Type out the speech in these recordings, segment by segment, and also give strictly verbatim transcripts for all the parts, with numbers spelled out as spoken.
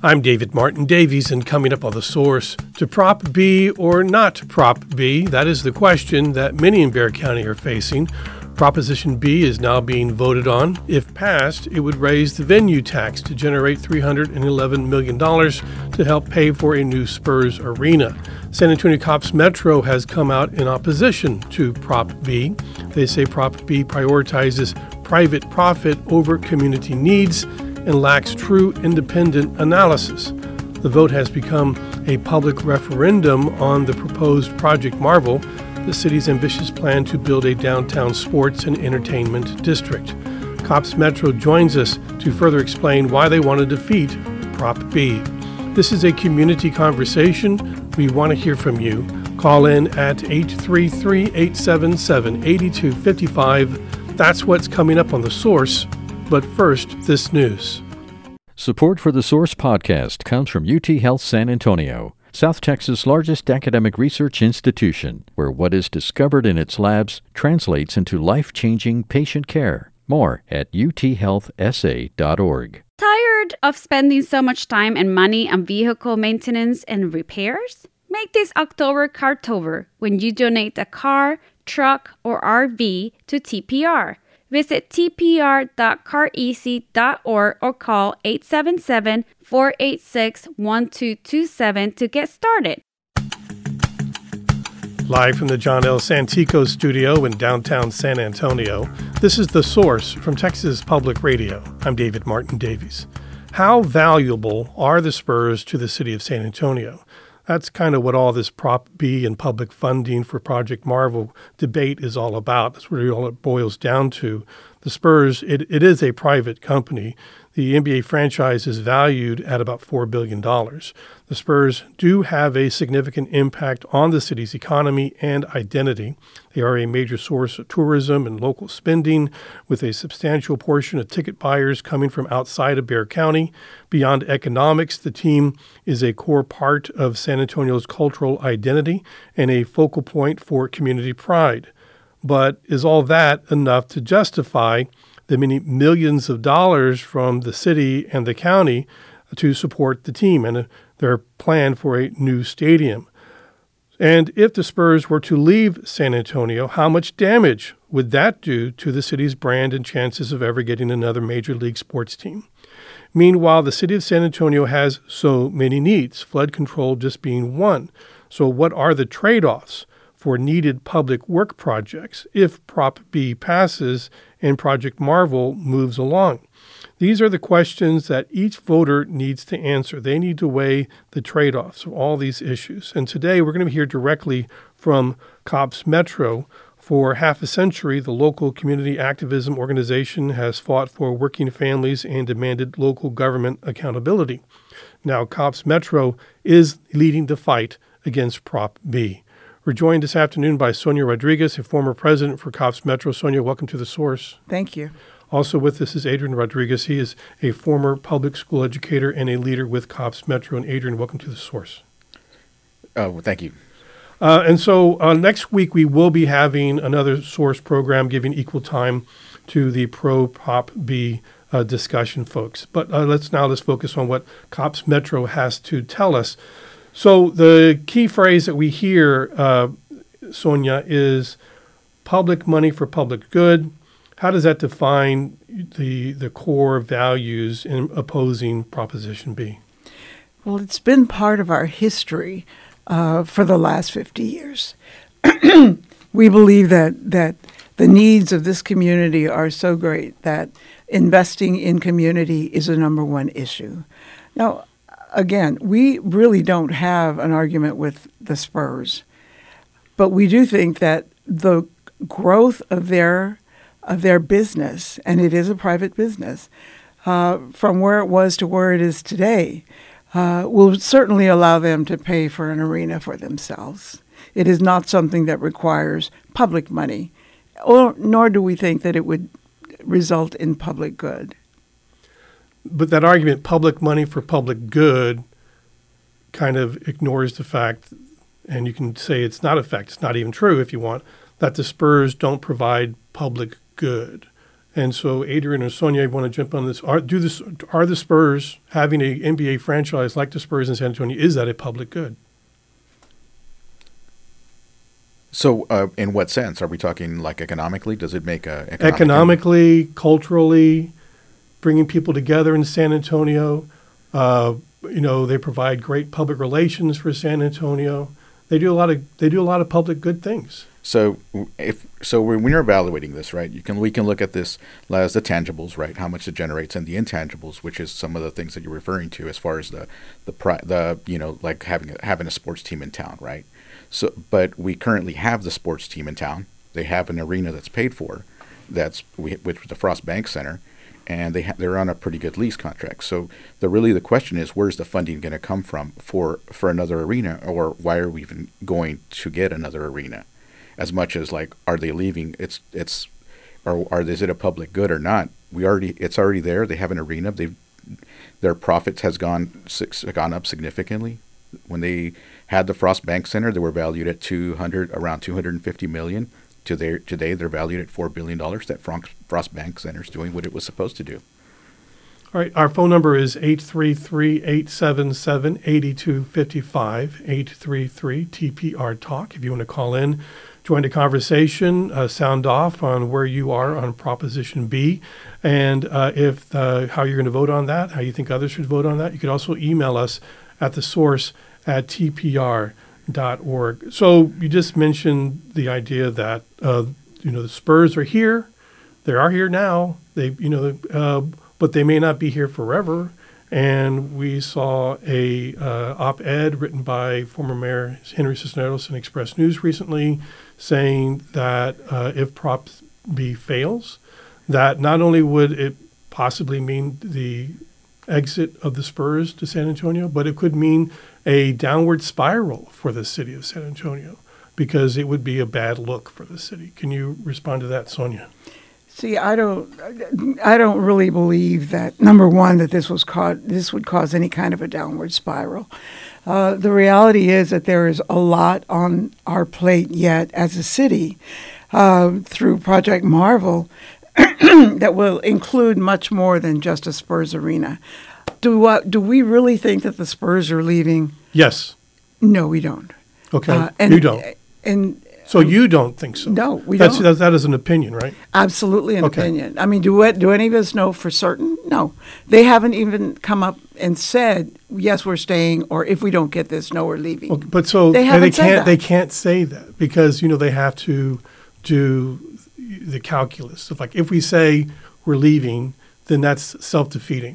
I'm David Martin Davies, and coming up on The Source, to Prop B or not Prop B? That is the question that many in Bexar County are facing. Proposition B is now being voted on. If passed, it would raise the venue tax to generate three hundred eleven million dollars to help pay for a new Spurs arena. San Antonio Cops Metro has come out in opposition to Prop B. They say Prop B prioritizes private profit over community needs and lacks true independent analysis. The vote has become a public referendum on the proposed Project Marvel, the city's ambitious plan to build a downtown sports and entertainment district. Cops Metro joins us to further explain why they want to defeat Prop B. This is a community conversation. We want to hear from you. Call in at eight three three, eight seven seven, eight two five five. That's what's coming up on The Source. But first, this news. Support for The Source podcast comes from U T Health San Antonio, South Texas' largest academic research institution, where what is discovered in its labs translates into life-changing patient care. More at u t health s a dot org. Tired of spending so much time and money on vehicle maintenance and repairs? Make this October Cartober when you donate a car, truck, or R V to T P R. Visit t p r dot car easy dot org or call eight seven seven, four eight six, one two two seven to get started. Live from the John L. Santico studio in downtown San Antonio, this is The Source from Texas Public Radio. I'm David Martin Davies. How valuable are the Spurs to the city of San Antonio? That's kind of what all this Prop B and public funding for Project Marvel debate is all about. That's what all it boils down to. The Spurs, it, it is a private company. The N B A franchise is valued at about four billion dollars. The Spurs do have a significant impact on the city's economy and identity. They are a major source of tourism and local spending, with a substantial portion of ticket buyers coming from outside of Bexar County. Beyond economics, the team is a core part of San Antonio's cultural identity and a focal point for community pride. But is all that enough to justify the many millions of dollars from the city and the county to support the team and their plan for a new stadium? And if the Spurs were to leave San Antonio, how much damage would that do to the city's brand and chances of ever getting another major league sports team? Meanwhile, the city of San Antonio has so many needs, flood control just being one. So what are the trade-offs for needed public work projects if Prop B passes and Project Marvel moves along? These are the questions that each voter needs to answer. They need to weigh the trade-offs of all these issues. And today we're going to hear directly from Cops Metro. For half a century, the local community activism organization has fought for working families and demanded local government accountability. Now, Cops Metro is leading the fight against Prop B. We're joined this afternoon by Sonia Rodriguez, a former president for Cops Metro. Sonia, welcome to The Source. Thank you. Also with us is Adrian Rodriguez. He is a former public school educator and a leader with Cops Metro. And Adrian, welcome to The Source. Oh, well, thank you. Uh, and so uh, next week we will be having another Source program giving equal time to the pro-Prop B uh, discussion, folks. But uh, let's now let's focus on what Cops Metro has to tell us. So the key phrase that we hear, uh, Sonia, is public money for public good. How does that define the the core values in opposing Proposition B? Well, it's been part of our history uh, for the last fifty years. We believe that, that the needs of this community are so great that investing in community is a number one issue. Now, again, we really don't have an argument with the Spurs, but we do think that the growth of their of their business, and it is a private business, uh, from where it was to where it is today, uh, will certainly allow them to pay for an arena for themselves. It is not something that requires public money, or nor do we think that it would result in public good. But that argument, public money for public good, kind of ignores the fact, and you can say it's not a fact, it's not even true if you want, that the Spurs don't provide public good. And so, Adrian or Sonia, want to jump on this? Are do this? Are the Spurs having a N B A franchise like the Spurs in San Antonio? Is that a public good? So, uh, in what sense are we talking? Like economically, does it make a economic economically, culturally, bringing people together in San Antonio? Uh, you know, they provide great public relations for San Antonio. They do a lot of they do a lot of public good things. So if so, when you're evaluating this, right, you can we can look at this as the tangibles, right? How much it generates, and the intangibles, which is some of the things that you're referring to, as far as the the pri- the you know like having a, having a sports team in town, right? So, but we currently have the sports team in town. They have an arena that's paid for, that's we, which is the Frost Bank Center, and they ha- they're on a pretty good lease contract. So the really the question is, where's the funding going to come from for for another arena, or why are we even going to get another arena? As much as like, are they leaving? It's it's, or are is it a public good or not? We already it's already there. They have an arena. They their profits has gone gone up significantly. When they had the Frost Bank Center, they were valued at two hundred around two hundred and fifty million. To their today, they're valued at four billion dollars. That Frost Bank Center is doing what it was supposed to do. All right, our phone number is eight three three, eight seven seven, eight two five five, eight three three T P R Talk. If you want to call in, join the conversation, uh, sound off on where you are on Proposition B, and uh, if uh, how you're going to vote on that, how you think others should vote on that. You could also email us at the source at T P R dot org. So you just mentioned the idea that uh, you know the Spurs are here, they are here now. They you know. Uh, but they may not be here forever. And we saw a uh, op-ed written by former Mayor Henry Cisneros in Express News recently saying that uh, if Prop B fails, that not only would it possibly mean the exit of the Spurs to San Antonio, but it could mean a downward spiral for the city of San Antonio because it would be a bad look for the city. Can you respond to that, Sonia? See, I don't, I don't really believe that. Number one, that this was caught, this would cause any kind of a downward spiral. Uh, the reality is that there is a lot on our plate yet as a city uh, through Project Marvel that will include much more than just a Spurs arena. Do uh, do we really think that the Spurs are leaving? Yes. No, we don't. Okay, uh, and, you don't. And. So you don't think so? No, we That's, don't. That's, that is an opinion, right? Absolutely an Okay. opinion. I mean, do it, do any of us know for certain? No. They haven't even come up and said, yes, we're staying, or if we don't get this, no, we're leaving. Okay, but so They they, haven't said can't that. they can't say that because you know they have to do the calculus of like if we say we're leaving, then that's self-defeating.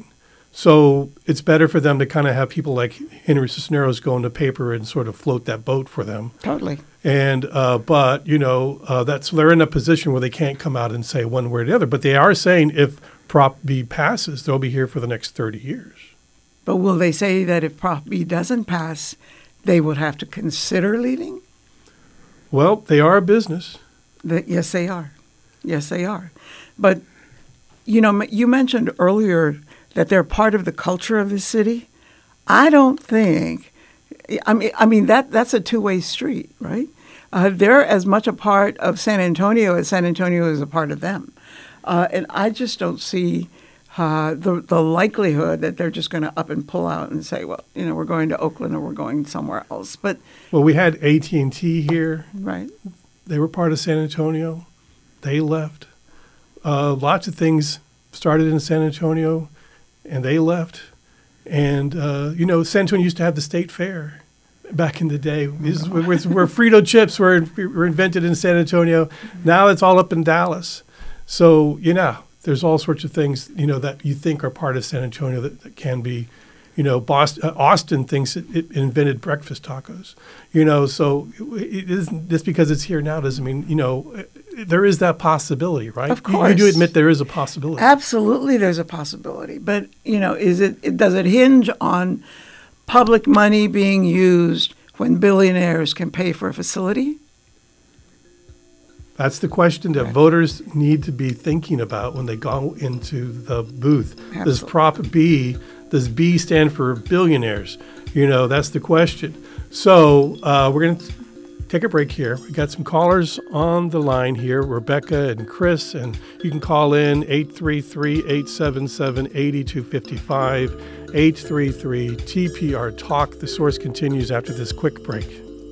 So it's better for them to kind of have people like Henry Cisneros go into paper and sort of float that boat for them. Totally. And uh, but you know uh, that's they're in a position where they can't come out and say one way or the other. But they are saying if Prop B passes, they'll be here for the next thirty years. But will they say that if Prop B doesn't pass, they would have to consider leaving? Well, they are a business. That yes, they are. Yes, they are. But you know, m- you mentioned earlier that they're part of the culture of the city. I don't think. I mean, I mean that that's a two-way street, right? Uh, they're as much a part of San Antonio as San Antonio is a part of them, uh, and I just don't see uh, the the likelihood that they're just going to up and pull out and say, well, you know, we're going to Oakland or we're going somewhere else. But Well, we had A T and T here. right, They were part of San Antonio. They left. Uh, lots of things started in San Antonio, and they left. And, uh, you know, San Antonio used to have the state fair back in the day. This is where, where Frito chips were, were invented in San Antonio. Now it's all up in Dallas. So, you know, there's all sorts of things, you know, that you think are part of San Antonio that, that can be, you know, Boston, uh, Austin thinks it, it invented breakfast tacos, you know, so it isn't just because it's here now doesn't mean, you know, there is that possibility, right? Of You- You, course. do admit there is a possibility. absolutely, there's a possibility. But you know, is it, it does it hinge on public money being used when billionaires can pay for a facility? That's the question that voters need to be thinking about when they go into the booth. Does Absolutely. Prop B, does B stand for billionaires? You know, that's the question. So uh, we're going to take a break here. We got some callers on the line here, Rebecca and Chris, and you can call in eight three three, eight seven seven, eight two five five, eight three three T P R Talk. The Source continues after this quick break.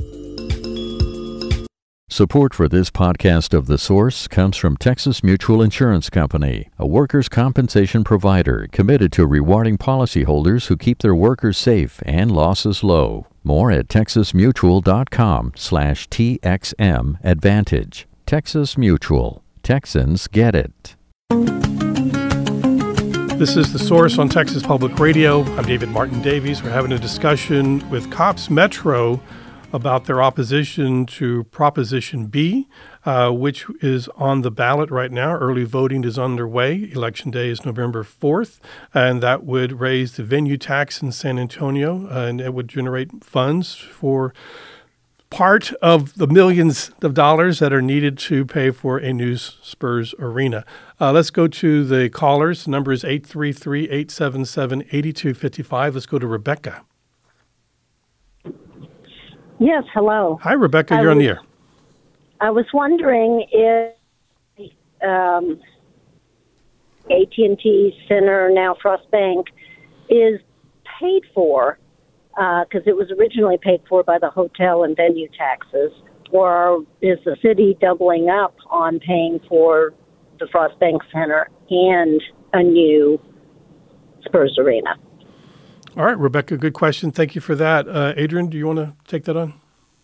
Support for this podcast of The Source comes from Texas Mutual Insurance Company, a workers' compensation provider committed to rewarding policyholders who keep their workers safe and losses low. More at texasmutual.com slash TXM Advantage. Texas Mutual. Texans get it. This is The Source on Texas Public Radio. I'm David Martin Davies. We're having a discussion with Cops Metro about their opposition to Proposition B, uh, which is on the ballot right now. Early voting is underway. Election day is November fourth, and that would raise the venue tax in San Antonio, uh, and it would generate funds for part of the millions of dollars that are needed to pay for a new Spurs arena. Uh, let's go to the callers. The number is eight three three, eight seven seven, eight two five five. Let's go to Rebecca. Yes, hello. Hi, Rebecca. I You're on was, the air. I was wondering if um, A T and T Center, now Frost Bank, is paid for, because uh, it was originally paid for by the hotel and venue taxes, or is the city doubling up on paying for the Frost Bank Center and a new Spurs arena? All right, Rebecca, good question. Thank you for that. Uh, Adrian, do you want to take that on?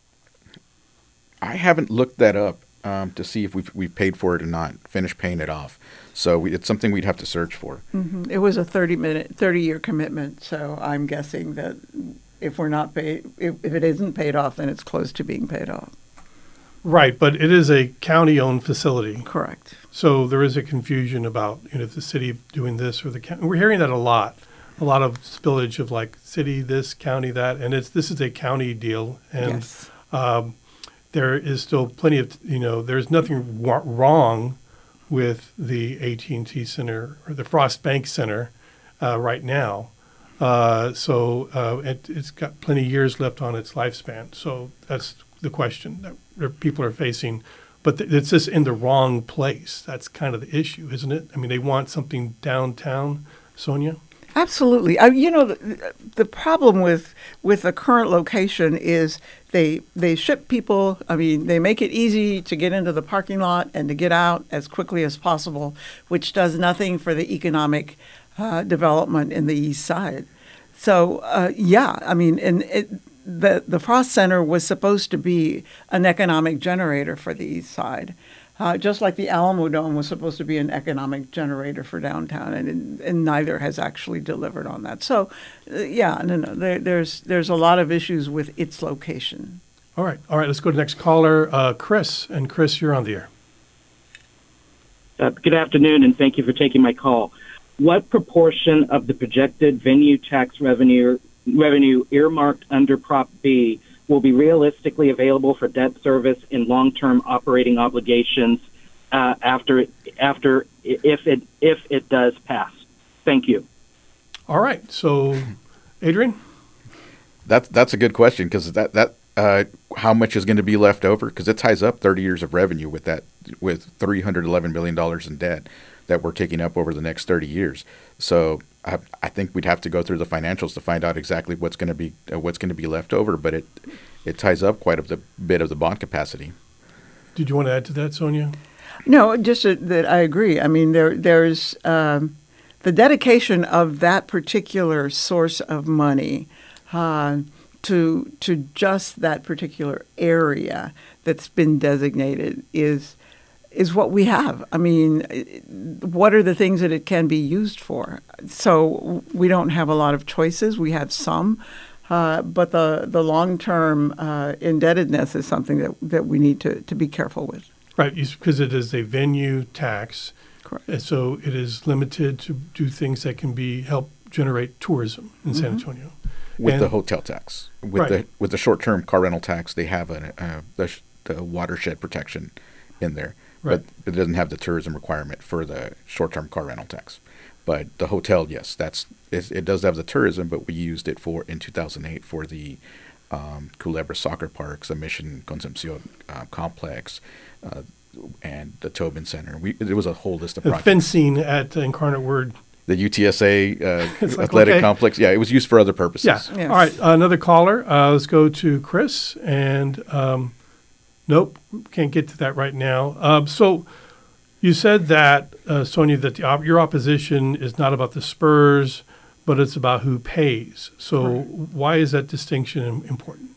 I haven't looked that up um, to see if we've, we've paid for it or not, finished paying it off. So we, it's something we'd have to search for. Mm-hmm. It was a thirty minute, thirty year commitment. So I'm guessing that if we're not paid, if, if it isn't paid off, then it's close to being paid off. Right, but it is a county-owned facility. Correct. So there is a confusion about, you know, the city doing this or the county. We're hearing that a lot. A lot of spillage of like city this, county that, and it's this is a county deal, and Yes. um, there is still plenty of, you know, there's nothing wa- wrong with the A T and T Center or the Frost Bank Center uh, right now. Uh, so uh, it, it's got plenty of years left on its lifespan. So that's the question that there- people are facing. But th- it's just in the wrong place. That's kind of the issue, isn't it? I mean, they want something downtown, Sonia? Absolutely. I, you know, the, the problem with with the current location is they they ship people. I mean, they make it easy to get into the parking lot and to get out as quickly as possible, which does nothing for the economic uh, development in the East Side. So, uh, yeah, I mean, and it, the the Frost Center was supposed to be an economic generator for the East Side. Uh, just like the Alamo Dome was supposed to be an economic generator for downtown, and and neither has actually delivered on that. So, uh, yeah, no, no, there, there's there's a lot of issues with its location. All right. All right. Let's go to the next caller, uh, Chris. And Chris, you're on the air. Uh, good afternoon, and thank you for taking my call. What proportion of the projected venue tax revenue revenue earmarked under Prop B will be realistically available for debt service and long-term operating obligations uh, after after if it if it does pass? Thank you. All right. So, Adrian? That's that's a good question, because that that uh, how much is going to be left over? Because it ties up thirty years of revenue with that, with three hundred eleven billion dollars in debt that we're taking up over the next thirty years. So I, I think we'd have to go through the financials to find out exactly what's going to be uh, what's going to be left over. But it it ties up quite a the, bit of the bond capacity. Did you want to add to that, Sonia? No, just uh, that I agree. I mean, there there's um, the dedication of that particular source of money uh, to to just that particular area that's been designated is is what we have. I mean, what are the things that it can be used for? So we don't have a lot of choices. We have some, uh, but the the long term uh, indebtedness is something that that we need to to be careful with. Right, because it is a venue tax. Correct. And so it is limited to do things that can be help generate tourism in San Antonio. With And- the hotel tax, with Right. the with the short term car rental tax, they have a uh, the, sh- the watershed protection in there, Right. but it doesn't have the tourism requirement for the short term car rental tax. But the hotel, yes, that's it, it does have the tourism, but we used it for in two thousand eight for the um, Culebra Soccer Parks, the Mission Concepcion uh, Complex, uh, and the Tobin Center. We, it was a whole list of The projects. fencing at Incarnate Word. The U T S A uh, It's like, athletic okay. complex. Yeah, it was used for other purposes. Yeah. Yes. All right. Another caller. Uh, let's go to Chris. And um, nope, can't get to that right now. Um, so you said that, uh, Sonia, that the op- your opposition is not about the Spurs, but it's about who pays. So why is that distinction im- important?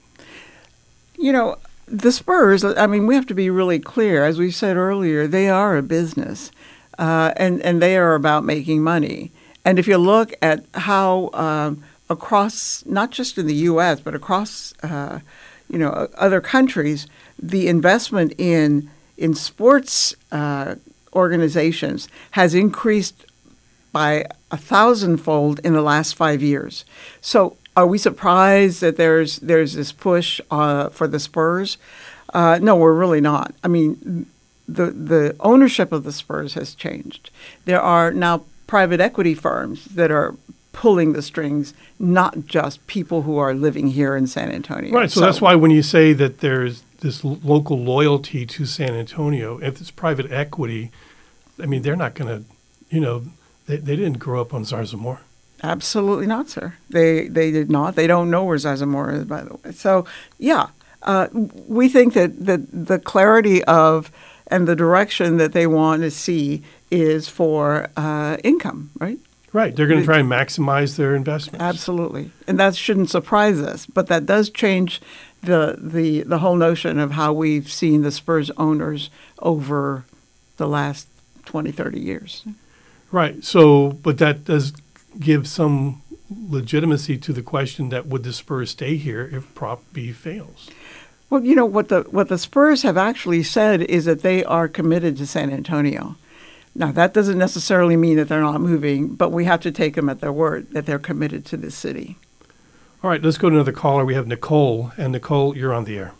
You know, the Spurs, I mean, we have to be really clear. As we said earlier, they are a business, uh, and, and they are about making money. And if you look at how um, across, not just in the U S, but across, uh, you know, other countries, the investment in in sports uh, organizations has increased by a thousandfold in the last five years. So are we surprised that there's there's this push uh, for the Spurs? Uh, no, we're really not. I mean, the the ownership of the Spurs has changed. There are now private equity firms that are pulling the strings, not just people who are living here in San Antonio. Right. So, that's why when you say that there's this l- local loyalty to San Antonio, if it's private equity, I mean, they're not going to, you know, they, they didn't grow up on Zarzamora. Absolutely not, sir. They they did not. They don't know where Zarzamora is, by the way. So, yeah, uh, we think that, that the clarity of and the direction that they want to see is for uh, income, right? Right. They're going to try and maximize their investments. Absolutely. And that shouldn't surprise us. But that does change the, the, the whole notion of how we've seen the Spurs owners over the last twenty, thirty years. Right. So, but that does give some legitimacy to the question that would the Spurs stay here if Prop B fails? Well, you know, what the what the Spurs have actually said is that they are committed to San Antonio. Now, that doesn't necessarily mean that they're not moving, but we have to take them at their word that they're committed to this city. All right, let's go to another caller. We have Nicole. And Nicole, you're on the air.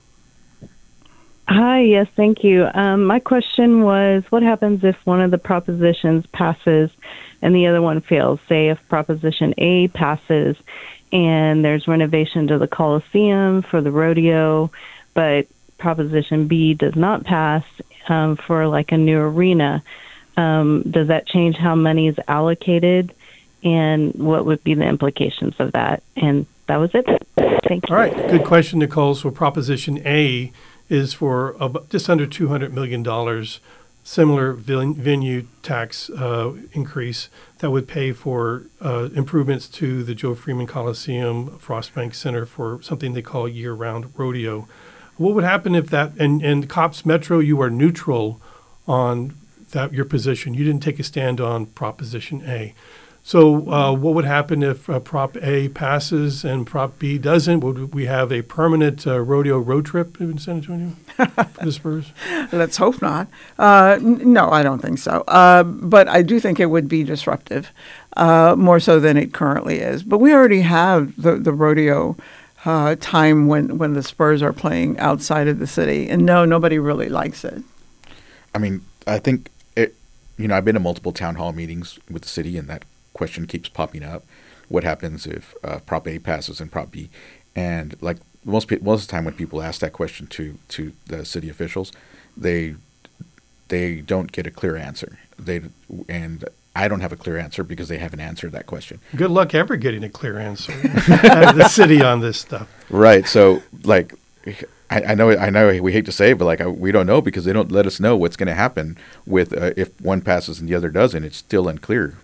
Hi, yes, thank you. Um, my question was, what happens if one of the propositions passes and the other one fails? Say if Proposition A passes and there's renovation to the Coliseum for the rodeo, but Proposition B does not pass um, for like a new arena. Um, does that change how money is allocated, and what would be the implications of that? And that was it. Thank you. All right, good question, Nicole. So Proposition A is for ab- just under two hundred million dollars, similar ven- venue tax uh, increase that would pay for uh, improvements to the Joe Freeman Coliseum, Frostbank Center for something they call year-round rodeo. What would happen if that, and, and Cops Metro, you are neutral on that your position. You didn't take a stand on Proposition A. So uh, what would happen if uh, Prop A passes and Prop B doesn't? Would we have a permanent uh, rodeo road trip in San Antonio for the Spurs? Let's hope not. Uh, n- no, I don't think so. Uh, but I do think it would be disruptive, uh, more so than it currently is. But we already have the, the rodeo uh, time when, when the Spurs are playing outside of the city. And no, nobody really likes it. I mean, I think, it, you know, I've been to multiple town hall meetings with the city, and that question keeps popping up. What happens if uh, Prop A passes and Prop B? And like most pe- most of the time when people ask that question to, to the city officials, they they don't get a clear answer. They and I don't have a clear answer because they haven't answered that question. Good luck ever getting a clear answer out of the city on this stuff. Right. So like, I, I know I know we hate to say it, but like I, we don't know because they don't let us know what's going to happen with uh, if one passes and the other doesn't. It's still unclear.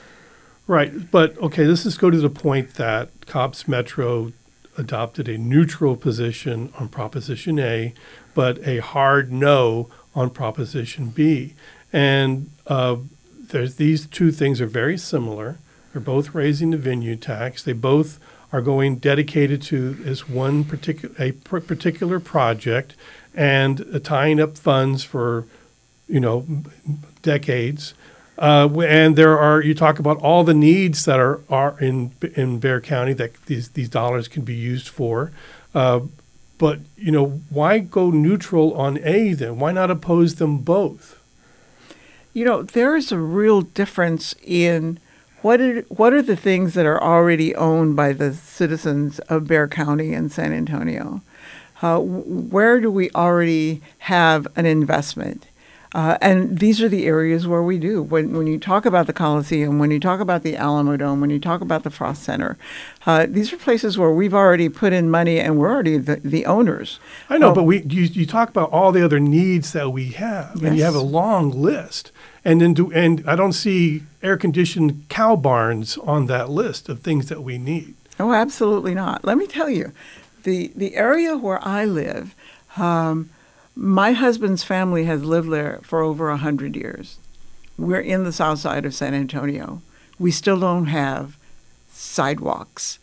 Right. But, okay, let's just go to the point that Cops Metro adopted a neutral position on Proposition A, but a hard no on Proposition B. And uh, there's these two things are very similar. They're both raising the venue tax. They both are going dedicated to this one particular a pr- particular project and uh, tying up funds for, you know, decades. Uh, and there are, you talk about all the needs that are, are in in Bexar County that these, these dollars can be used for. Uh, but, you know, why go neutral on A then? Why not oppose them both? You know, there is a real difference in what are what are the things that are already owned by the citizens of Bexar County and San Antonio? Uh, where do we already have an investment? Uh, and these are the areas where we do. When when you talk about the Coliseum, when you talk about the Alamo Dome, when you talk about the Frost Center, uh, these are places where we've already put in money and we're already the, the owners. I know, Oh. but we you, you talk about all the other needs that we have, and you Yes. have a long list. And then do and I don't see air-conditioned cow barns on that list of things that we need. Oh, absolutely not. Let me tell you, the the area where I live, um, my husband's family has lived there for over a hundred years. We're in the south side of San Antonio. We still don't have sidewalks.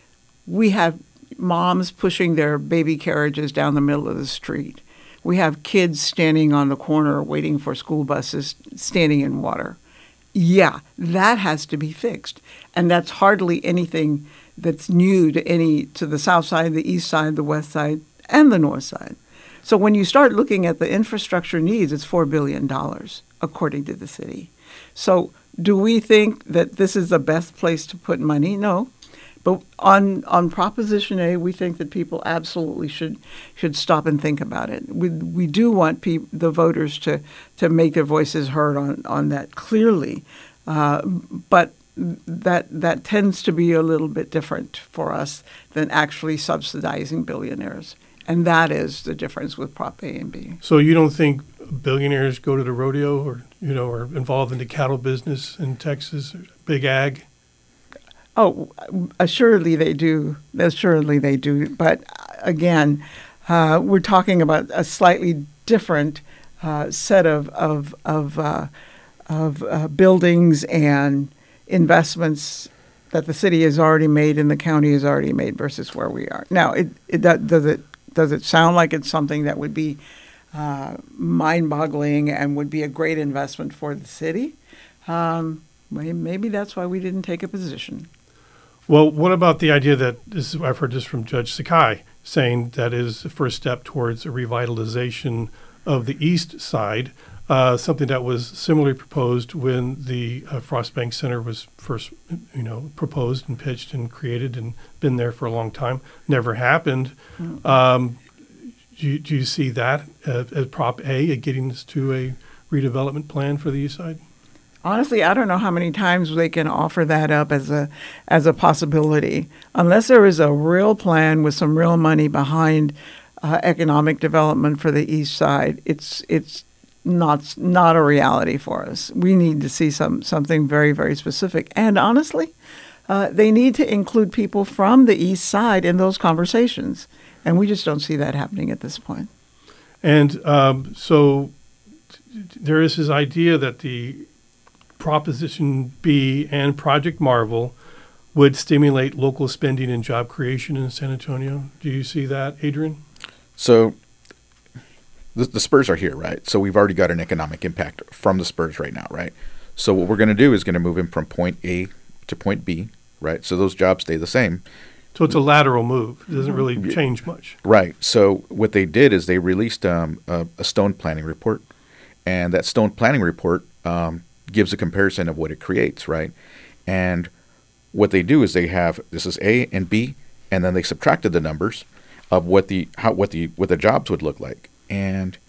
We have moms pushing their baby carriages down the middle of the street. We have kids standing on the corner waiting for school buses, standing in water. Yeah, that has to be fixed. And that's hardly anything that's new to any to the south side, the east side, the west side, and the north side. So when you start looking at the infrastructure needs, it's four billion dollars, according to the city. So do we think that this is the best place to put money? No. But on, on Proposition A, we think that people absolutely should should stop and think about it. We we do want peop, the voters to, to make their voices heard on, on that clearly. Uh, but that that tends to be a little bit different for us than actually subsidizing billionaires. And that is the difference with Prop A and B. So you don't think billionaires go to the rodeo, or you know, are involved in the cattle business in Texas, or big ag? Oh, assuredly they do. Assuredly they do. But again, uh, we're talking about a slightly different uh, set of of of, uh, of uh, buildings and investments that the city has already made and the county has already made versus where we are now. It, it does it does it sound like it's something that would be uh, mind-boggling and would be a great investment for the city? Um, maybe that's why we didn't take a position. Well, what about the idea that this is, I've heard this from Judge Sakai, saying that is the first step towards a revitalization of the east side, uh, something that was similarly proposed when the uh, Frost Bank Center was first, you know, proposed and pitched and created and been there for a long time. Never happened. Mm-hmm. Um, do, you, do you see that uh, as Prop A, at getting us to a redevelopment plan for the east side? Honestly, I don't know how many times they can offer that up as a as a possibility. Unless there is a real plan with some real money behind uh, economic development for the east side, it's it's not not a reality for us. We need to see some something very, very specific. And honestly, uh, they need to include people from the east side in those conversations. And we just don't see that happening at this point. And um, so t- there is this idea that the Proposition B and Project Marvel would stimulate local spending and job creation in San Antonio. Do you see that, Adrian? So the, the Spurs are here, right? So we've already got an economic impact from the Spurs right now, right? So what we're going to do is going to move them from point A to point B, right? So those jobs stay the same. So it's a lateral move. It doesn't really change much. Right. So what they did is they released um, a, a stone planning report, and that stone planning report um, gives a comparison of what it creates, right? And what they do is they have, this is A and B, and then they subtracted the numbers of what the how what the what the jobs would look like, and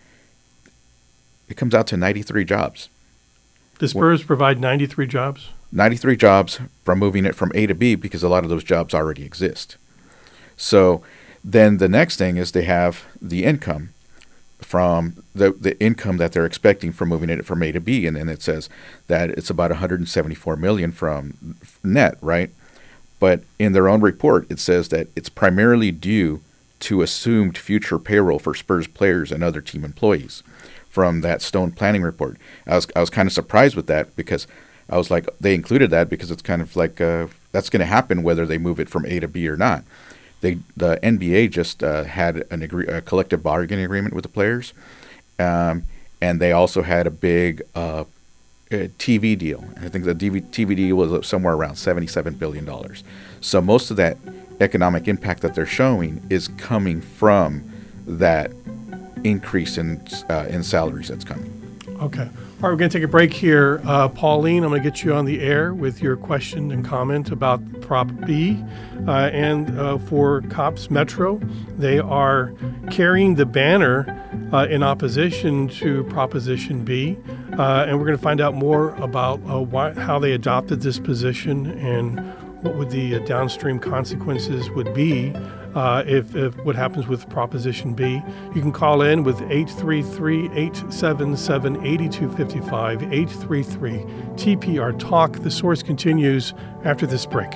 it comes out to ninety-three jobs. The Spurs provide ninety-three jobs? ninety-three jobs from moving it from A to B, because a lot of those jobs already exist. So then the next thing is they have the income from the the income that they're expecting from moving it from A to B, and then it says that it's about one hundred seventy-four million dollars from net, right? But in their own report, it says that it's primarily due to assumed future payroll for Spurs players and other team employees from that stone planning report. I was I was kind of surprised with that, because I was like, they included that because it's kind of like uh, that's going to happen whether they move it from A to B or not. They, the N B A just uh, had an agree, a collective bargaining agreement with the players, um, and they also had a big uh, a T V deal. I think the T V deal was somewhere around seventy-seven billion dollars. So most of that economic impact that they're showing is coming from that increase in uh, in salaries that's coming. Okay. All right, we're going to take a break here. Uh, Pauline, I'm going to get you on the air with your question and comment about Prop B. Uh, and uh, for Cops Metro, they are carrying the banner uh, in opposition to Proposition B. Uh, and we're going to find out more about uh, why, how they adopted this position and what would the uh, downstream consequences would be uh, if, if what happens with Proposition B. You can call in with eight three three, eight seven seven, eight two five five, eight three three T P R Talk. The Source continues after this break.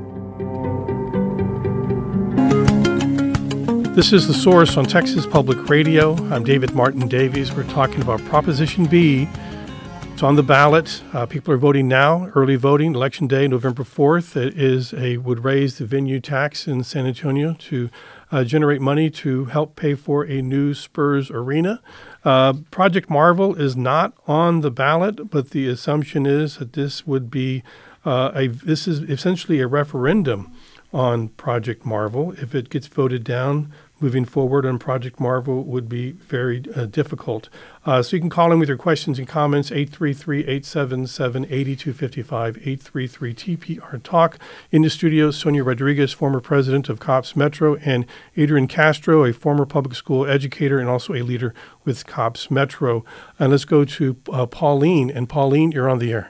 This is The Source on Texas Public Radio. I'm David Martin Davies. We're talking about Proposition B. It's on the ballot. Uh, people are voting now, early voting, Election Day, November fourth. It is a would raise the venue tax in San Antonio to uh, generate money to help pay for a new Spurs arena. Uh, Project Marvel is not on the ballot, but the assumption is that this would be uh, a this is essentially a referendum on Project Marvel. If it gets voted down, moving forward on Project Marvel would be very uh, difficult. Uh, so you can call in with your questions and comments, eight three three, eight seven seven, eight two five five, eight three three T P R Talk. In the studio, Sonia Rodriguez, former president of Cops Metro, and Adrian Castro, a former public school educator and also a leader with Cops Metro. And let's go to uh, Pauline. And Pauline, you're on the air.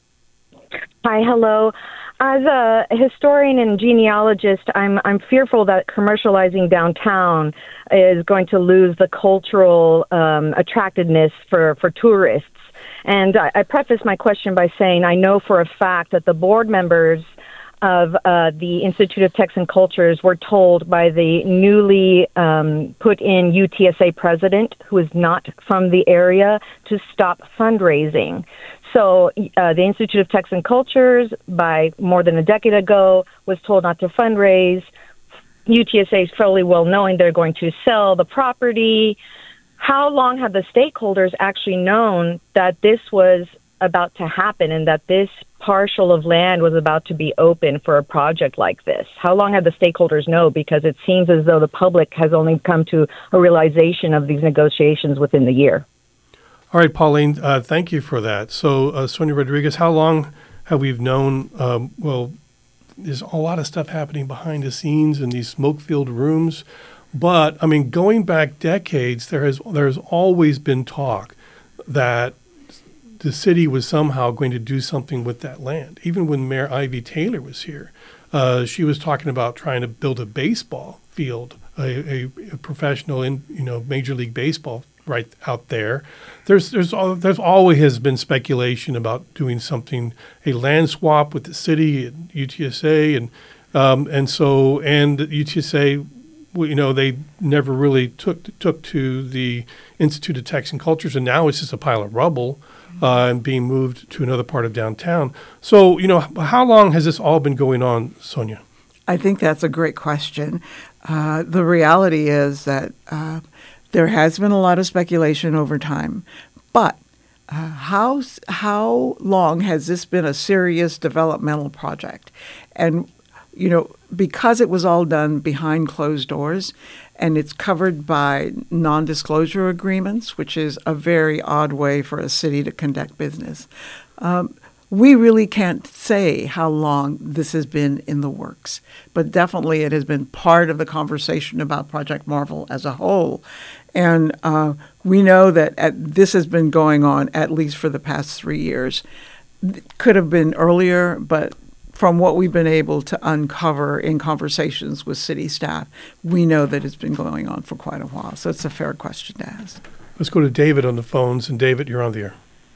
Hi, hello. As a historian and genealogist, I'm I'm fearful that commercializing downtown is going to lose the cultural um, attractiveness for, for tourists. And I, I preface my question by saying I know for a fact that the board members of uh, the Institute of Texan Cultures were told by the newly um, put in U T S A president, who is not from the area, to stop fundraising. So uh, the Institute of Texan Cultures, by more than a decade ago, was told not to fundraise. U T S A is fairly well knowing they're going to sell the property. How long have the stakeholders actually known that this was about to happen and that this parcel of land was about to be open for a project like this? How long have the stakeholders known? Because it seems as though the public has only come to a realization of these negotiations within the year. All right, Pauline, uh, thank you for that. So, uh, Sonia Rodriguez, how long have we known, um, well, there's a lot of stuff happening behind the scenes in these smoke-filled rooms. But, I mean, going back decades, there has there's always been talk that the city was somehow going to do something with that land. Even when Mayor Ivy Taylor was here, uh, she was talking about trying to build a baseball field, a, a, a professional, in you know, Major League Baseball right out there. There's there's there's always has been speculation about doing something, a land swap with the city and U T S A, and um, and so and U T S A, you know, they never really took took to the Institute of Texan Cultures, and now it's just a pile of rubble uh, and being moved to another part of downtown. So, you know, how long has this all been going on, Sonia? I think that's a great question. Uh, the reality is that uh, there has been a lot of speculation over time, but uh, how how long has this been a serious developmental project? And, you know, because it was all done behind closed doors and it's covered by non-disclosure agreements, which is a very odd way for a city to conduct business, um, we really can't say how long this has been in the works, but definitely it has been part of the conversation about Project Marvel as a whole. And uh, we know that at, this has been going on at least for the past three years. It could have been earlier, but from what we've been able to uncover in conversations with city staff, we know that it's been going on for quite a while. So it's a fair question to ask. Let's go to David on the phones. And David, you're on the air.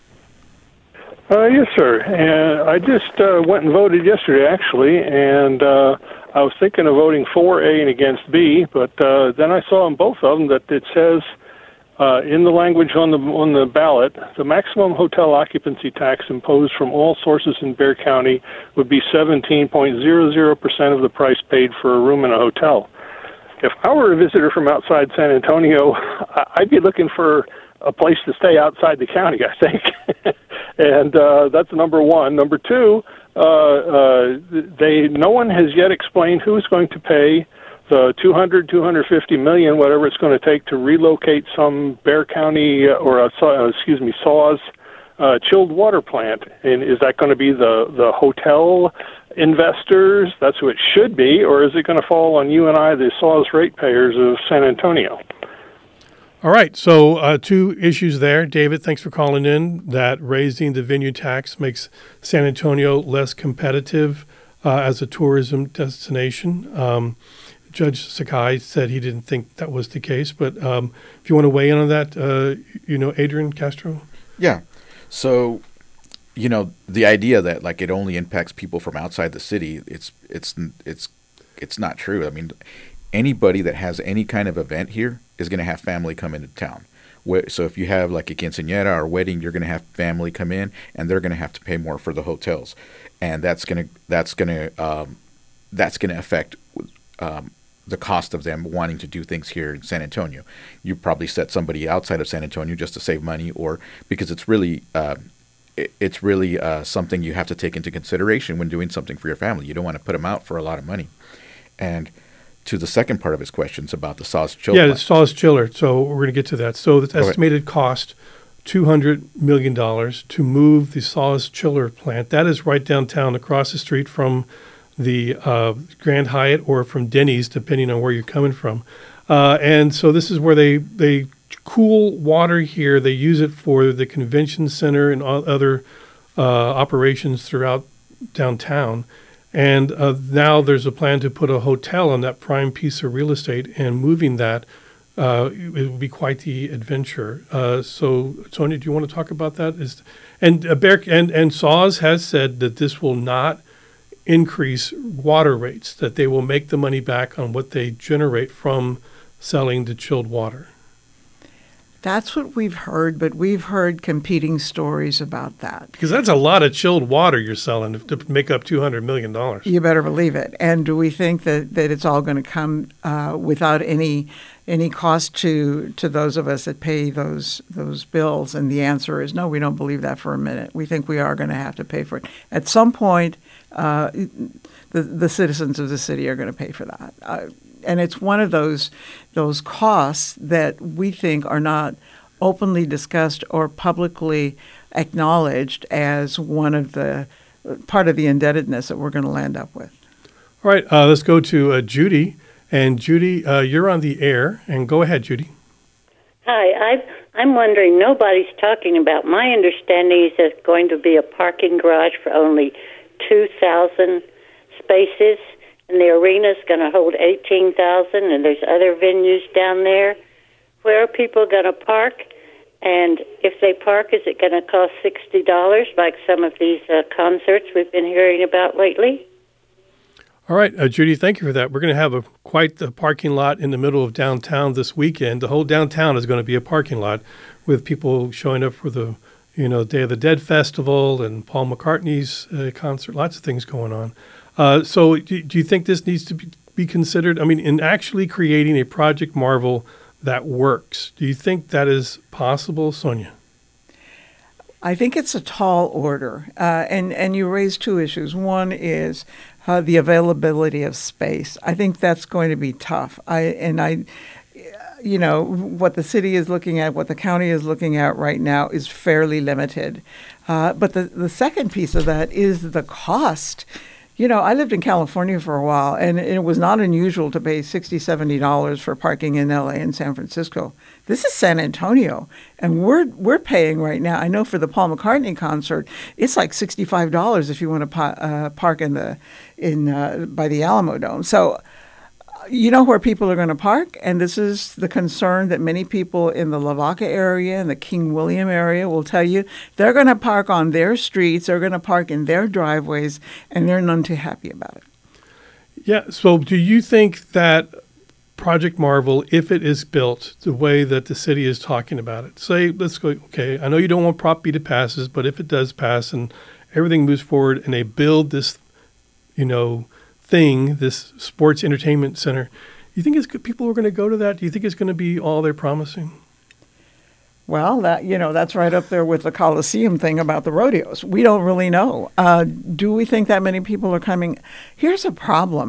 Uh, yes, sir. And I just uh, went and voted yesterday, actually, and uh, I was thinking of voting for A and against B, but uh, then I saw in both of them that it says uh, in the language on the on the ballot, the maximum hotel occupancy tax imposed from all sources in Bexar County would be seventeen point zero zero percent of the price paid for a room in a hotel. If I were a visitor from outside San Antonio, I'd be looking for a place to stay outside the county, I think. And uh, that's number one. Number two, uh, uh, they no one has yet explained who's going to pay the two hundred, two hundred fifty million, whatever it's going to take to relocate some Bexar County uh, or uh, uh, excuse me, Saws uh, chilled water plant? And is that going to be the the hotel investors? That's who it should be, or is it going to fall on you and I, the Saws ratepayers of San Antonio? All right, so uh, two issues there. David, thanks for calling in, that raising the venue tax makes San Antonio less competitive uh, as a tourism destination. Um, Judge Sakai said he didn't think that was the case, but um, if you want to weigh in on that, uh, you know, Adrian Castro? Yeah, so, you know, the idea that, like, it only impacts people from outside the city, it's it's it's it's not true. I mean, anybody that has any kind of event here is going to have family come into town. So if you have like a quinceañera or wedding, you're going to have family come in, and they're going to have to pay more for the hotels, and that's going to that's going to um, that's going to affect um, the cost of them wanting to do things here in San Antonio. You probably set somebody outside of San Antonio just to save money, or because it's really uh, it, it's really uh, something you have to take into consideration when doing something for your family. You don't want to put them out for a lot of money, and to the second part of his questions about the Saws chiller. Yeah, the Saws chiller. So we're going to get to that. So the estimated cost, two hundred million dollars to move the Saws chiller plant. That is right downtown across the street from the uh, Grand Hyatt or from Denny's, depending on where you're coming from. Uh, and so this is where they, they cool water here. They use it for the convention center and other uh, operations throughout downtown. And uh, now there's a plan to put a hotel on that prime piece of real estate, and moving that, uh, it will be quite the adventure. Uh, so, Sonia, do you want to talk about that? Is and uh, Bear, and and Saws has said that this will not increase water rates; that they will make the money back on what they generate from selling the chilled water. That's what we've heard, but we've heard competing stories about that. Because that's a lot of chilled water you're selling to make up two hundred million dollars. You better believe it. And do we think that, that it's all going to come uh, without any any cost to to those of us that pay those those bills? And the answer is no, we don't believe that for a minute. We think we are going to have to pay for it. At some point, uh, the, the citizens of the city are going to pay for that. Uh, And it's one of those those costs that we think are not openly discussed or publicly acknowledged as one of the part of the indebtedness that we're going to land up with. All right, uh, let's go to uh, Judy. And Judy, uh, you're on the air. And go ahead, Judy. Hi, I, I'm wondering, nobody's talking about, my understanding is there's going to be a parking garage for only two thousand spaces. And the arena's going to hold eighteen thousand, and there's other venues down there. Where are people going to park? And if they park, is it going to cost sixty dollars like some of these uh, concerts we've been hearing about lately? All right, uh, Judy, thank you for that. We're going to have a quite the parking lot in the middle of downtown this weekend. The whole downtown is going to be a parking lot with people showing up for the, you know, Day of the Dead Festival and Paul McCartney's uh, concert. Lots of things going on. Uh, so do, do you think this needs to be, be considered? I mean, in actually creating a Project Marvel that works, do you think that is possible, Sonia? I think it's a tall order. Uh, and, and you raise two issues. One is uh, the availability of space. I think that's going to be tough. I and I, you know, what the city is looking at, what the county is looking at right now is fairly limited. Uh, but the, the second piece of that is the cost. You know, I lived in California for a while, and it was not unusual to pay sixty dollars, seventy dollars for parking in L A and San Francisco. This is San Antonio, and we're we're paying right now. I know for the Paul McCartney concert, it's like sixty-five dollars if you want to pa- uh, park in the in uh, by the Alamo Dome. So, you know where people are going to park, and this is the concern that many people in the Lavaca area and the King William area will tell you. They're going to park on their streets, they're going to park in their driveways, and they're none too happy about it. Yeah, so do you think that Project Marvel, if it is built the way that the city is talking about it, say, let's go, okay, I know you don't want Prop B to pass, but if it does pass and everything moves forward and they build this, you know, thing, this sports entertainment center, you think it's good, people are going to go to that? Do you think it's going to be all they're promising? Well, that you know, that's right up there with the Coliseum thing about the rodeos. We don't really know. Uh, do we think that many people are coming? Here's a problem.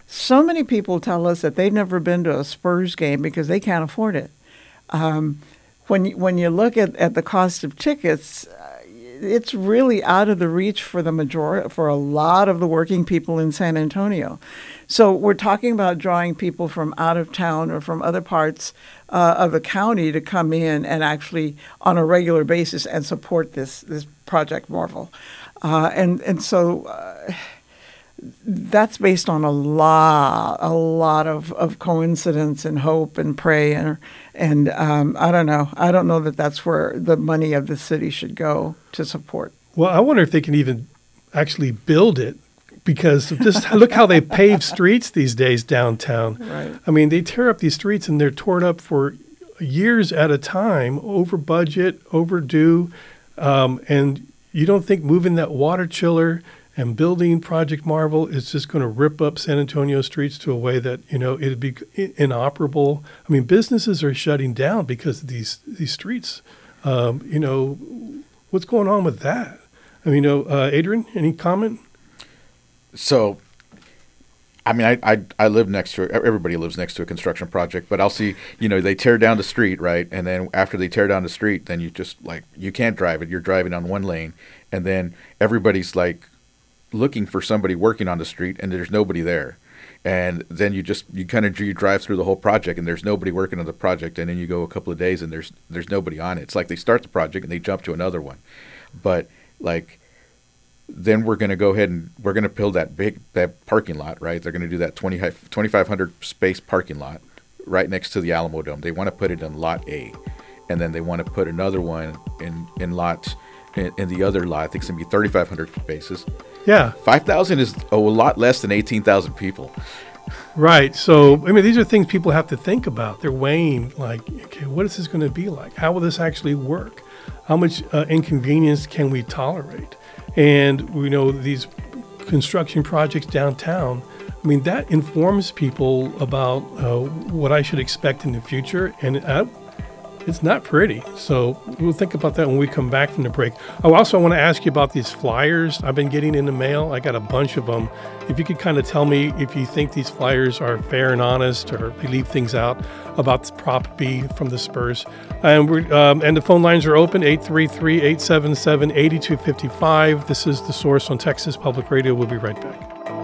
So many people tell us that they've never been to a Spurs game because they can't afford it. Um, when you, when you look at, at the cost of tickets, uh, it's really out of the reach for the majority, for a lot of the working people in San Antonio. So we're talking about drawing people from out of town or from other parts uh, of the county to come in and actually on a regular basis and support this this Project Marvel. Uh, and and so uh, that's based on a lot, a lot of, of coincidence and hope and pray. And, and um, I don't know. I don't know that that's where the money of the city should go to support. Well, I wonder if they can even actually build it, because just look how they pave streets these days downtown. Right. I mean, they tear up these streets and they're torn up for years at a time, over budget, overdue. Um, and you don't think moving that water chiller and building Project Marvel is just going to rip up San Antonio streets to a way that, you know, it'd be inoperable. I mean, businesses are shutting down because of these these streets. Um, you know, what's going on with that? I mean, you know, uh, Adrian, any comment? So, I mean, I, I I live next to, everybody lives next to a construction project, but I'll see, you know, they tear down the street, right? And then after they tear down the street, then you just, like, you can't drive it. You're driving on one lane, and then everybody's, like, looking for somebody working on the street, and there's nobody there. And then you just, you kind of you drive through the whole project, and there's nobody working on the project, and then you go a couple of days, and there's there's nobody on it. It's like they start the project, and they jump to another one. But, like, then we're going to go ahead and we're going to build that big, that parking lot, right? They're going to do that twenty-five hundred space parking lot right next to the Alamo Dome. They want to put it in Lot A. And then they want to put another one in, in lot, in, in the other lot. I think it's going to be thirty-five hundred spaces. Yeah. five thousand is a lot less than eighteen thousand people. Right. So, I mean, these are things people have to think about. They're weighing, like, okay, what is this going to be like? How will this actually work? How much uh, inconvenience can we tolerate? And, you know, these construction projects downtown, I mean, that informs people about uh, what I should expect in the future. And uh, it's not pretty. So we'll think about that when we come back from the break. I also want to ask you about these flyers I've been getting in the mail. I got a bunch of them. If you could kind of tell me if you think these flyers are fair and honest, or they leave things out about Prop B from the Spurs. And we're um, and the phone lines are open, eight three three, eight seven seven, eight two five five. This is The Source on Texas Public Radio. We'll be right back.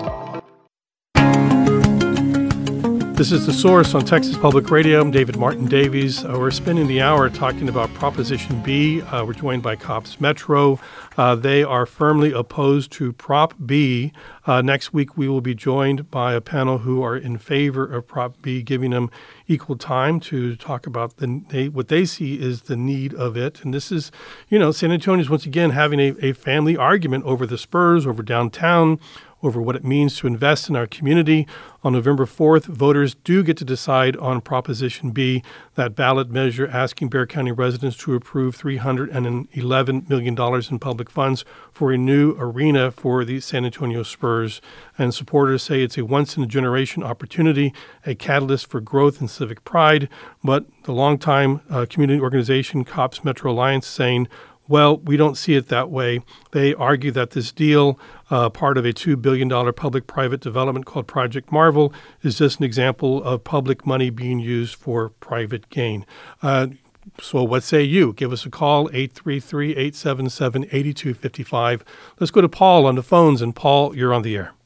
This is The Source on Texas Public Radio. I'm David Martin Davies. Uh, we're spending the hour talking about Proposition B. Uh, we're joined by Cops Metro. Uh, they are firmly opposed to Prop B. Uh, next week, we will be joined by a panel who are in favor of Prop B, giving them equal time to talk about the they, what they see is the need of it. And this is, you know, San Antonio is once again having a, a family argument over the Spurs, over downtown, over what it means to invest in our community. On November fourth, voters do get to decide on Proposition B, that ballot measure asking Bexar County residents to approve three hundred eleven million dollars in public funds for a new arena for the San Antonio Spurs. And supporters say it's a once-in-a-generation opportunity, a catalyst for growth and civic pride. But the longtime uh, community organization Cops Metro Alliance saying, well, we don't see it that way. They argue that this deal, uh, part of a two billion dollars public-private development called Project Marvel, is just an example of public money being used for private gain. Uh, so what say you? Give us a call, eight three three, eight seven seven, eight two five five. Let's go to Paul on the phones. And Paul, you're on the air.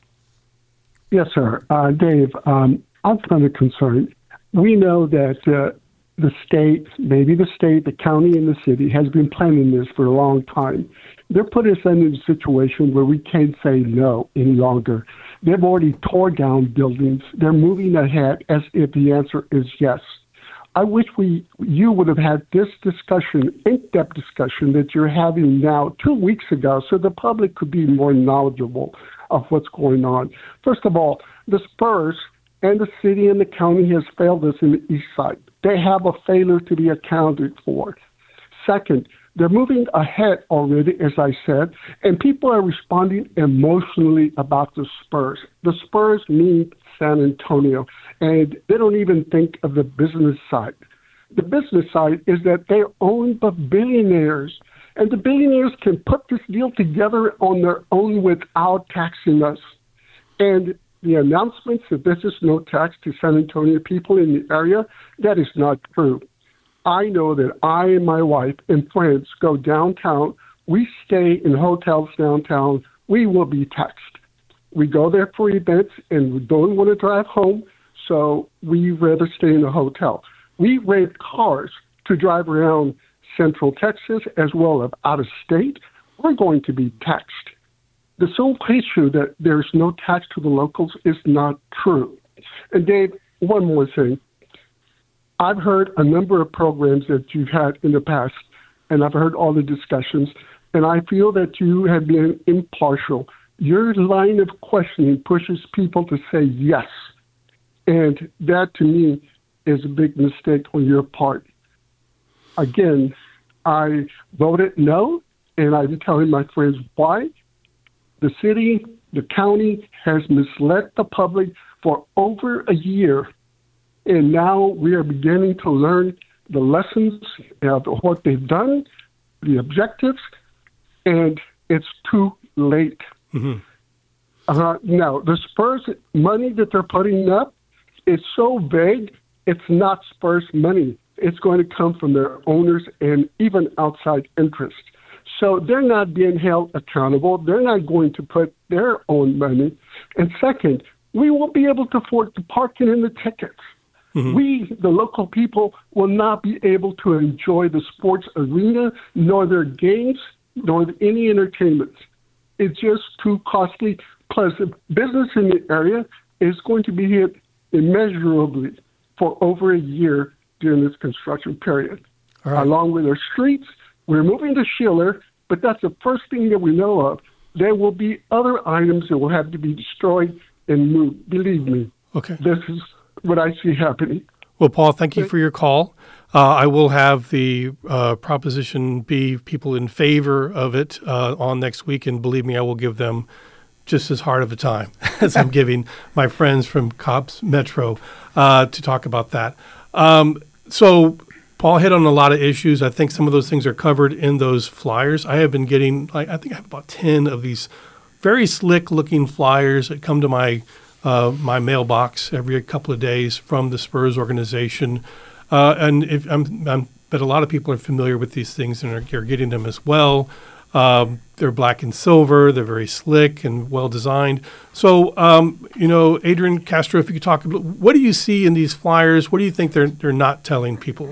Yes, sir. Uh, Dave, um, I'm kind of concerned. We know that uh, the state, maybe the state, the county, and the city has been planning this for a long time. They're putting us in a situation where we can't say no any longer. They've already tore down buildings. They're moving ahead as if the answer is yes. I wish we, you would have had this discussion, in-depth discussion that you're having now two weeks ago, so the public could be more knowledgeable of what's going on. First of all, the Spurs and the city and the county has failed us in the east side. They have a failure to be accounted for. Second, they're moving ahead already, as I said, and people are responding emotionally about the Spurs. The Spurs mean San Antonio, and they don't even think of the business side. The business side is that they're owned by billionaires, and the billionaires can put this deal together on their own without taxing us. And the announcements that this is no tax to San Antonio people in the area, that is not true. I know that I and my wife and friends go downtown. We stay in hotels downtown. We will be taxed. We go there for events and we don't want to drive home, so we rather stay in a hotel. We rent cars to drive around Central Texas as well as out of state. We're going to be taxed. The sole issue that there's no tax to the locals is not true. And Dave, one more thing. I've heard a number of programs that you've had in the past, and I've heard all the discussions, and I feel that you have been impartial. Your line of questioning pushes people to say yes. And that, to me, is a big mistake on your part. Again, I voted no, and I'm telling my friends why. The city, the county has misled the public for over a year, and now we are beginning to learn the lessons of what they've done, the objectives, and it's too late. Mm-hmm. Uh, now, the Spurs money that they're putting up is so vague, it's not Spurs money. It's going to come from their owners and even outside interests. So they're not being held accountable. They're not going to put their own money. And second, we won't be able to afford the parking and the tickets. Mm-hmm. We, the local people, will not be able to enjoy the sports arena, nor their games, nor any entertainment. It's just too costly. Plus, the business in the area is going to be hit immeasurably for over a year during this construction period. All right. Along with our streets, we're moving to Schiller, but that's the first thing that we know of. There will be other items that will have to be destroyed and moved. Believe me. Okay. This is what I see happening. Well, Paul, thank you for your call. Uh, I will have the uh, Proposition B people in favor of it uh, on next week, and believe me, I will give them just as hard of a time as I'm giving my friends from Cobb's Metro uh, to talk about that. Um, so Paul hit on a lot of issues. I think some of those things are covered in those flyers. I have been getting, like, I think I have about ten of these very slick-looking flyers that come to my uh, my mailbox every couple of days from the Spurs organization. Uh, and if I'm, I'm, but a lot of people are familiar with these things and are, are getting them as well. Um, they're black and silver. They're very slick and well designed. So, um, you know, Adrian Castro, if you could talk about, what do you see in these flyers? What do you think they're they're not telling people?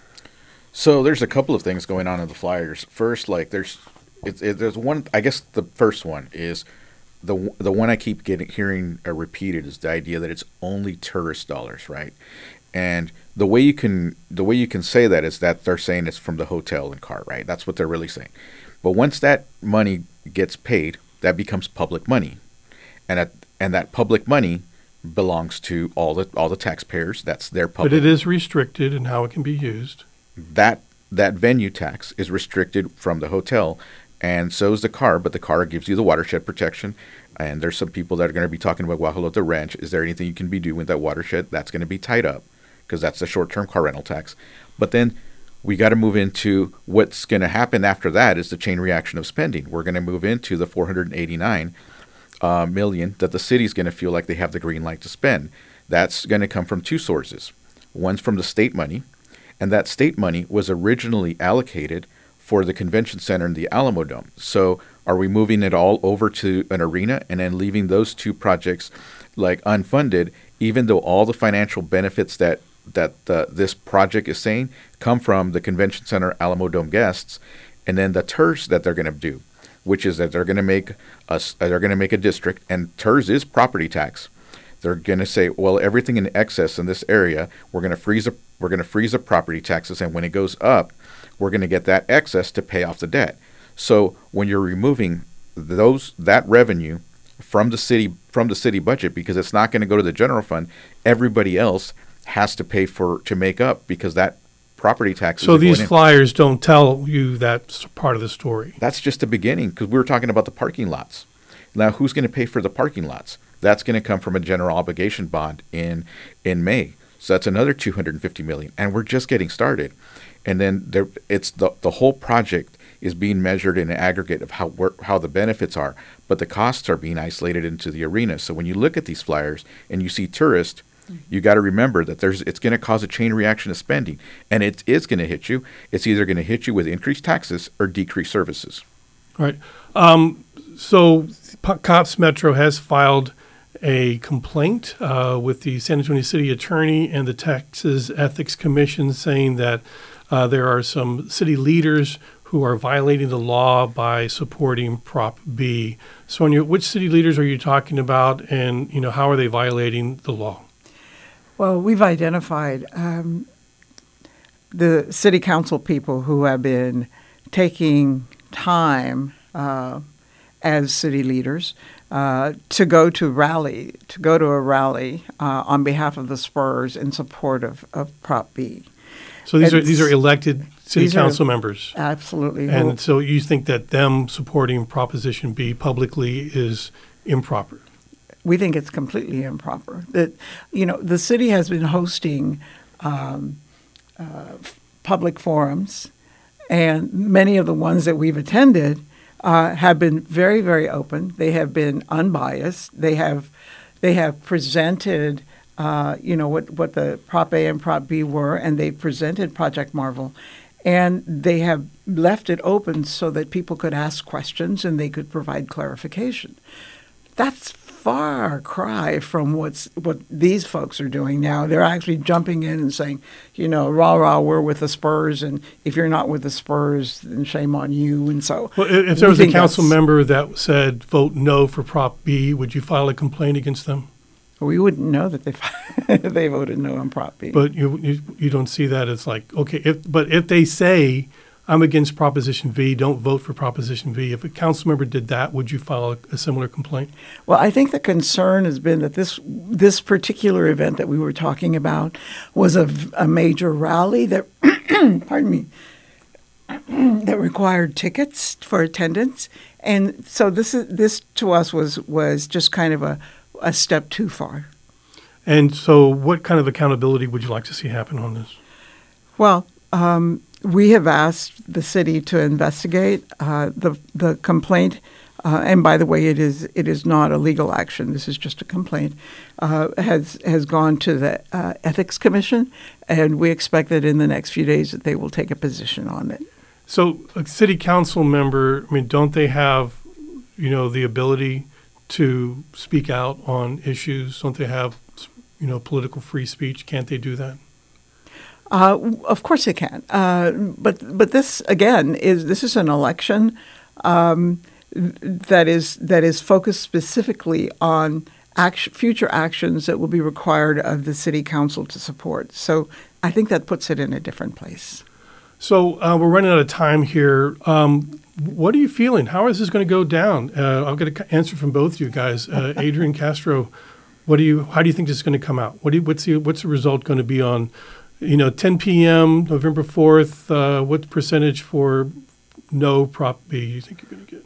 So there's a couple of things going on in the flyers. First, like there's it, it, there's one. I guess the first one is the the one I keep getting hearing uh, repeated is the idea that it's only tourist dollars, right? And the way you can the way you can say that is that they're saying it's from the hotel and car, right? That's what they're really saying. But once that money gets paid, that becomes public money, and at, and that public money belongs to all the all the taxpayers. That's their public. But it is restricted in how it can be used. That that venue tax is restricted from the hotel, and so is the car. But the car gives you the watershed protection. And there's some people that are going to be talking about Guajolote Ranch. Is there anything you can be doing with that watershed? That's going to be tied up because that's the short-term car rental tax. But then we got to move into what's going to happen after that is the chain reaction of spending. We're going to move into the four hundred eighty-nine uh, million that the city's going to feel like they have the green light to spend. That's going to come from two sources. One's from the state money, and that state money was originally allocated for the convention center and the Alamo Dome. So are we moving it all over to an arena and then leaving those two projects like unfunded, even though all the financial benefits that that uh, this project is saying come from the convention center Alamo Dome guests, and then the T E R S that they're going to do, which is that they're going to make us they're going to make a district, and T E R S is property tax. They're going to say, well, everything in excess in this area, we're going to freeze a, we're going to freeze the property taxes, and when it goes up, we're going to get that excess to pay off the debt. So when you're removing those that revenue from the city from the city budget, because it's not going to go to the general fund, everybody else has to pay for to make up because that property tax. So these flyers don't tell you that's part of the story. That's just the beginning, because we were talking about the parking lots. Now, who's going to pay for the parking lots? That's going to come from a general obligation bond in in May. So that's another two hundred fifty million dollars, and we're just getting started. And then there, it's the the whole project is being measured in an aggregate of how where, how the benefits are, but the costs are being isolated into the arena. So when you look at these flyers and you see tourists, you got to remember that there's it's going to cause a chain reaction of spending, and it is going to hit you. It's either going to hit you with increased taxes or decreased services. All right. Um, so P- Cops Metro has filed a complaint uh, with the San Antonio City Attorney and the Texas Ethics Commission, saying that uh, there are some city leaders who are violating the law by supporting Prop B. Sonia, which city leaders are you talking about, and you know how are they violating the law? Well, we've identified um, the city council people who have been taking time uh, as city leaders uh, to go to rally, to go to a rally uh, on behalf of the Spurs in support of, of Prop B. So these And are these are elected city these are- council members, Absolutely. and Who- so you think that them supporting Proposition B publicly is improper? We think it's completely improper. That, you know, the city has been hosting um, uh, f- public forums, and many of the ones that we've attended uh, have been very, very open. They have been unbiased. They have, they have presented, uh, you know, what what the Prop A and Prop B were, and they presented Project Marvel, and they have left it open so that people could ask questions and they could provide clarification. That's far cry from what's what these folks are doing now. They're actually jumping in and saying, you know, rah rah, we're with the Spurs, and if you're not with the Spurs, then shame on you. And so, Well, if, if there was a council member that said vote no for Prop B, would you file a complaint against them? we wouldn't know that they they voted no on Prop B. But you, you you don't see that as like, okay, if but if they say I'm against Proposition V, don't vote for Proposition V. If a council member did that, would you file a, a similar complaint? Well, I think the concern has been that this this particular event that we were talking about was a, a major rally that, pardon me, that required tickets for attendance, and so this is this to us was was just kind of a a step too far. And so, what kind of accountability would you like to see happen on this? Well, um, we have asked the city to investigate uh, the the complaint, uh, and by the way, it is it is not a legal action. This is just a complaint. Uh, has has gone to the uh, Ethics Commission, and we expect that in the next few days that they will take a position on it. So, a city council member, I mean, don't they have, you know, the ability to speak out on issues? Don't they have, you know, political free speech? Can't they do that? Uh, of course they can, uh, but but this again is this is an election um, that is that is focused specifically on action, future actions that will be required of the city council to support. So I think that puts it in a different place. So uh, we're running out of time here. Um, what are you feeling? How is this going to go down? Uh, I'll get an answer from both you guys. Uh, Adrian Castro, what do you? How do you think this is going to come out? What do you, what's the what's the result going to be on? You know, ten p.m. November fourth. Uh, what percentage for no Prop B you think you're going to get?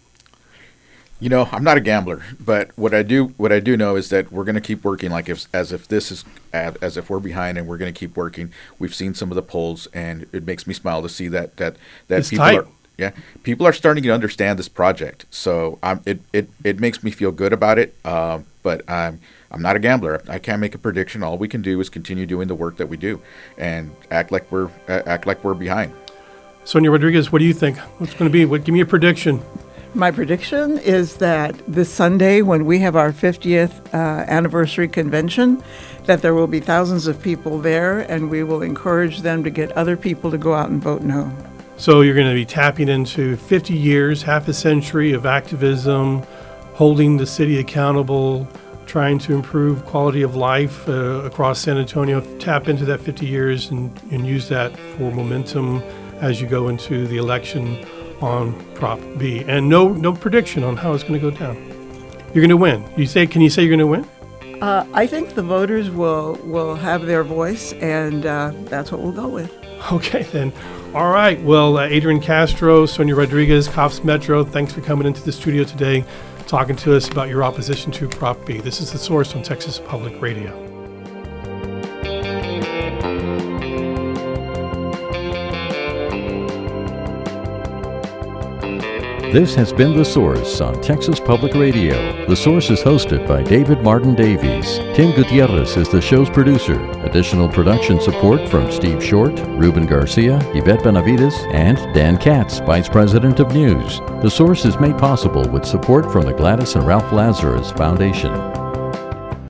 You know, I'm not a gambler, but what I do what I do know is that we're going to keep working like if as if this is as if we're behind, and we're going to keep working. We've seen some of the polls, and it makes me smile to see that that that It's people tight. are yeah people are starting to understand this project. So um, it it it makes me feel good about it. Uh, but I'm I'm not a gambler. I can't make a prediction. All we can do is continue doing the work that we do, and act like we're uh, act like we're behind. Sonia Rodriguez, what do you think? What's going to be? What? Give me a prediction. My prediction is that this Sunday, when we have our fiftieth uh, anniversary convention, that there will be thousands of people there, and we will encourage them to get other people to go out and vote no. So you're going to be tapping into fifty years, half a century of activism, holding the city accountable, trying to improve quality of life uh, across San Antonio. Tap into that fifty years and, and use that for momentum as you go into the election on Prop B. And no no prediction on how it's going to go down. You're going to win. You say? Can you say you're going to win? Uh, I think the voters will, will have their voice, and uh, that's what we'll go with. Okay, then. All right. Well, uh, Adrian Castro, Sonia Rodriguez, Cops Metro, thanks for coming into the studio today, talking to us about your opposition to Prop B. This is The Source on Texas Public Radio. This has been The Source on Texas Public Radio. The Source is hosted by David Martin Davies. Tim Gutierrez is the show's producer. Additional production support from Steve Short, Ruben Garcia, Yvette Benavides, and Dan Katz, Vice President of News. The Source is made possible with support from the Gladys and Ralph Lazarus Foundation.